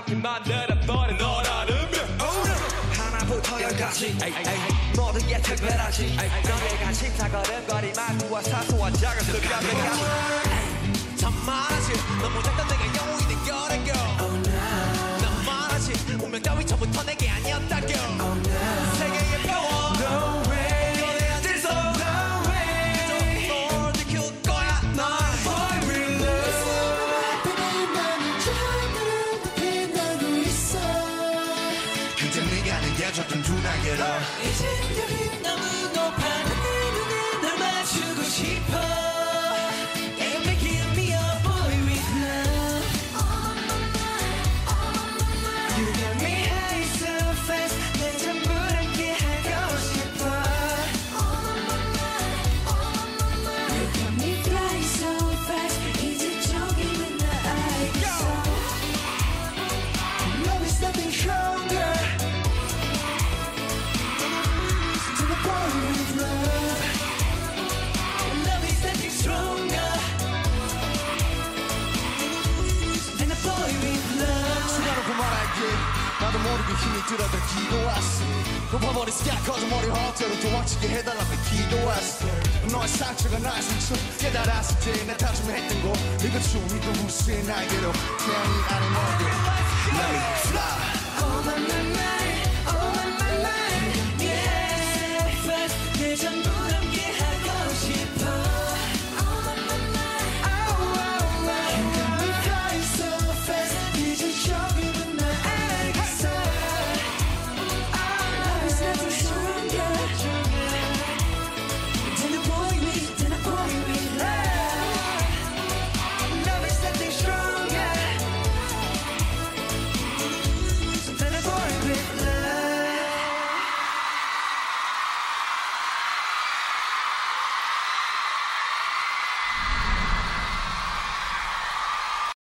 아름답게 만들어버린 너라는 명 하나부터 열까지 모든 게 특별하지 너의 같이 사거름거리만 구와 사소한 작은 습관들까지 참 많아지 너무 작던 내가 영웅이 된 거라고 난 말하지 운명 따위 처음부터 내게 아니었다고 세계의 파워 No way 거대한 질서 No way 널 지킬 거야 널 Boy we love 그저 네가 느껴졌던 두 날개로 이젠 여기 너무 높아 내 눈에 널 맞추고 싶어 And making me a boy with love You got me high so fast 내 전부 함께 하고 싶어 You got me fly so fast 이제 저기는 나 알겠어 Love is nothing stronger than a boy with love Love is nothing stronger than a boy with love 수다놓고 말할게 나도 모르게 힘이 들어가 기도했어 높아버린 스카 커져 머리 허투루 도망치게 해달라며 기도했어 너의 상처가 나의 상처 깨달았을 때 내 다짐했던 거 이거 춤이 또 무수의 날개로 태양이